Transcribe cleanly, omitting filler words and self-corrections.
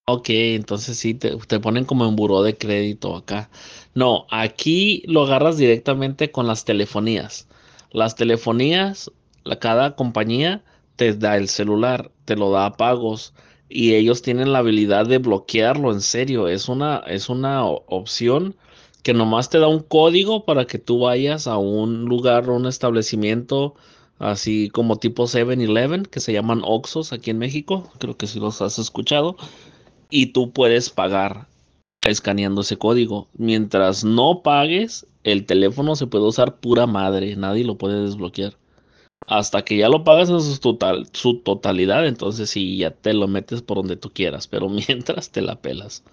Ok, entonces sí, te ponen como en buró de crédito acá. No, aquí lo agarras directamente con las telefonías. Las telefonías, cada compañía te da el celular, te lo da a pagos y ellos tienen la habilidad de bloquearlo, en serio. Es una opción que nomás te da un código para que tú vayas a un lugar, un establecimiento, así como tipo 7-Eleven, que se llaman Oxxos aquí en México. Creo que sí los has escuchado y tú puedes pagar escaneando ese código. Mientras no pagues, el teléfono se puede usar pura madre, nadie lo puede desbloquear. Hasta que ya lo pagas en su totalidad, entonces sí, ya te lo metes por donde tú quieras, pero mientras te la pelas.